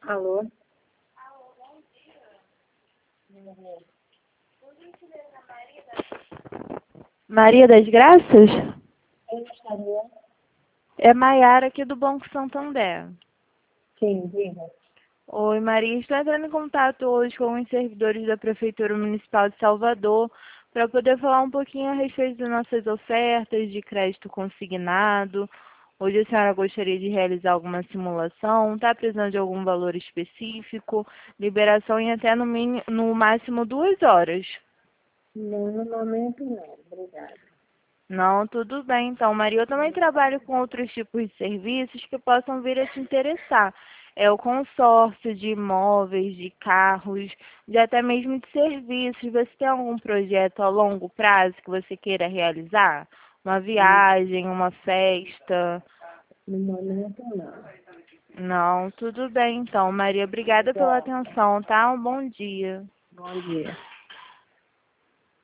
Alô? Maria das Graças? Quem gostaria? É Maiara aqui do Banco Santander. Sim, diga. Oi, Maria. Estou entrando em contato hoje com os servidores da Prefeitura Municipal de Salvador para poder falar um pouquinho a respeito das nossas ofertas de crédito consignado. Hoje a senhora gostaria de realizar alguma simulação? Está precisando de algum valor específico? Liberação em até no máximo 2 horas. Não, no momento não. Obrigada. Não, tudo bem. Então, Maria, eu também trabalho com outros tipos de serviços que possam vir a te interessar. É o consórcio de imóveis, de carros, de até mesmo de serviços. Você tem algum projeto a longo prazo que você queira realizar? Uma viagem, uma festa? No momento não. Não, tudo bem. Então, Maria, obrigada pela Tchau. atenção, tá? Um bom dia. Bom dia.